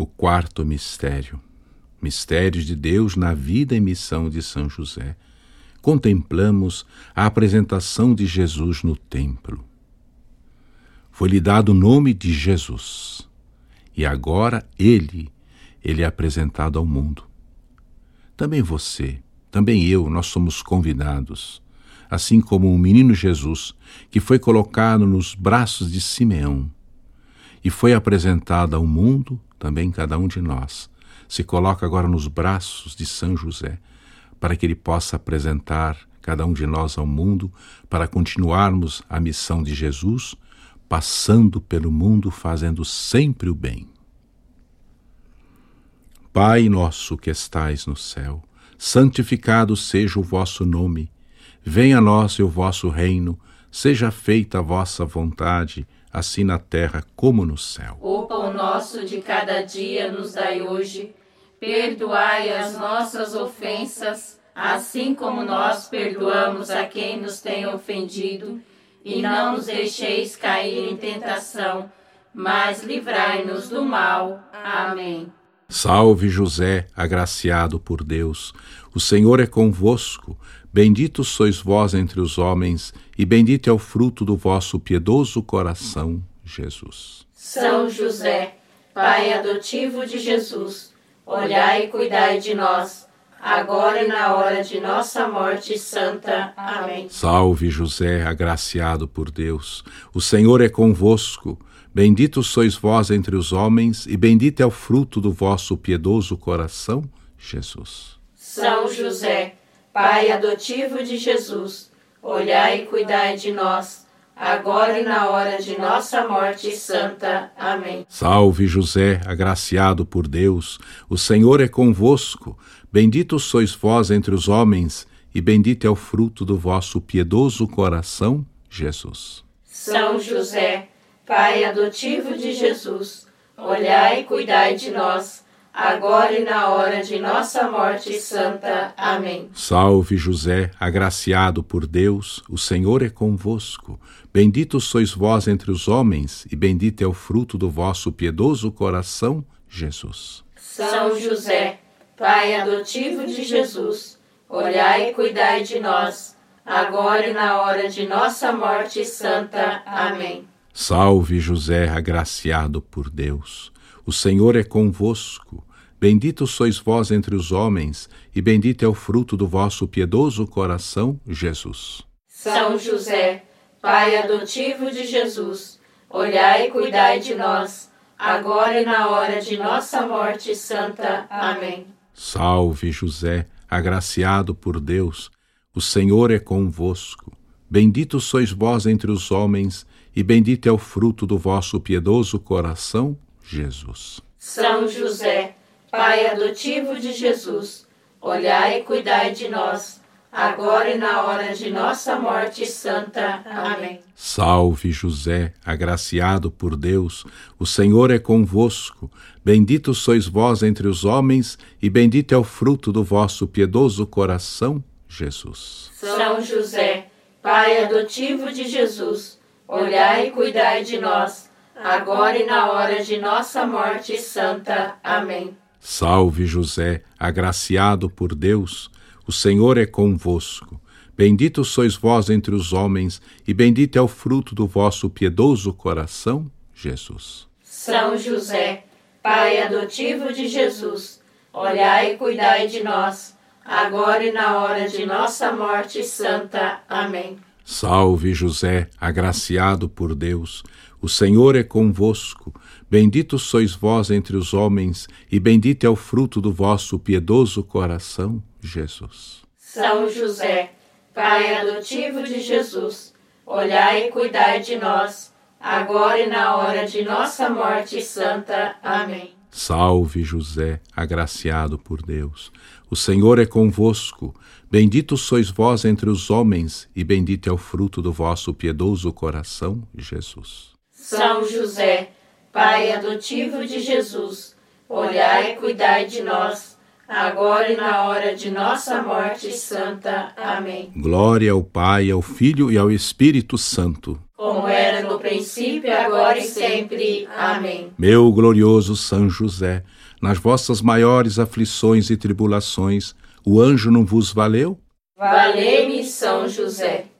O quarto mistério. Mistérios de Deus na vida e missão de São José. Contemplamos a apresentação de Jesus no templo. Foi-lhe dado o nome de Jesus. E agora ele é apresentado ao mundo. Também você, também eu, nós somos convidados, assim como o menino Jesus, que foi colocado nos braços de Simeão e foi apresentado ao mundo, também cada um de nós se coloca agora nos braços de São José, para que ele possa apresentar cada um de nós ao mundo, para continuarmos a missão de Jesus, passando pelo mundo, fazendo sempre o bem. Pai nosso que estais no céu, santificado seja o vosso nome. Venha a nós o vosso reino, seja feita a vossa vontade, assim na terra como no céu. O pão nosso de cada dia nos dai hoje. Perdoai as nossas ofensas, assim como nós perdoamos a quem nos tem ofendido. E não nos deixeis cair em tentação, mas livrai-nos do mal. Amém. Salve José, agraciado por Deus, o Senhor é convosco, bendito sois vós entre os homens, e bendito é o fruto do vosso piedoso coração, Jesus. São José, Pai adotivo de Jesus, olhai e cuidai de nós, agora e na hora de nossa morte santa. Amém. Salve José, agraciado por Deus, o Senhor é convosco, bendito sois vós entre os homens, e bendito é o fruto do vosso piedoso coração, Jesus. São José, Pai adotivo de Jesus, olhai e cuidai de nós, agora e na hora de nossa morte santa. Amém. Salve José, agraciado por Deus, o Senhor é convosco, bendito sois vós entre os homens, e bendito é o fruto do vosso piedoso coração, Jesus. São José, Pai adotivo de Jesus, olhai e cuidai de nós, agora e na hora de nossa morte santa. Amém. Salve José, agraciado por Deus, o Senhor é convosco. Bendito sois vós entre os homens, e bendito é o fruto do vosso piedoso coração, Jesus. São José, Pai adotivo de Jesus, olhai e cuidai de nós, agora e na hora de nossa morte santa. Amém. Salve José, agraciado por Deus, o Senhor é convosco. Bendito sois vós entre os homens, e bendito é o fruto do vosso piedoso coração, Jesus. São José, Pai adotivo de Jesus, olhai e cuidai de nós, agora e na hora de nossa morte santa. Amém. Salve José, agraciado por Deus, o Senhor é convosco. Bendito sois vós entre os homens, e bendito é o fruto do vosso piedoso coração, Jesus. São José, Pai adotivo de Jesus, olhai e cuidai de nós, agora e na hora de nossa morte santa. Amém. Salve José, agraciado por Deus, o Senhor é convosco. Bendito sois vós entre os homens, e bendito é o fruto do vosso piedoso coração, Jesus. São José, Pai adotivo de Jesus, olhai e cuidai de nós, agora e na hora de nossa morte santa. Amém. Salve José, agraciado por Deus, o Senhor é convosco. Bendito sois vós entre os homens, e bendito é o fruto do vosso piedoso coração, Jesus. São José, Pai adotivo de Jesus, olhai e cuidai de nós, agora e na hora de nossa morte santa. Amém. Salve José, agraciado por Deus, o Senhor é convosco. Bendito sois vós entre os homens, e bendito é o fruto do vosso piedoso coração, Jesus. São José, Pai adotivo de Jesus, olhai e cuidai de nós, agora e na hora de nossa morte santa. Amém. Salve José, agraciado por Deus, o Senhor é convosco. Bendito sois vós entre os homens, e bendito é o fruto do vosso piedoso coração, Jesus. São José, Pai adotivo de Jesus, olhai e cuidai de nós, agora e na hora de nossa morte santa. Amém. Glória ao Pai, ao Filho e ao Espírito Santo, como era no princípio, agora e sempre. Amém. Meu glorioso São José, nas vossas maiores aflições e tribulações, o anjo não vos valeu? Valei-me, São José.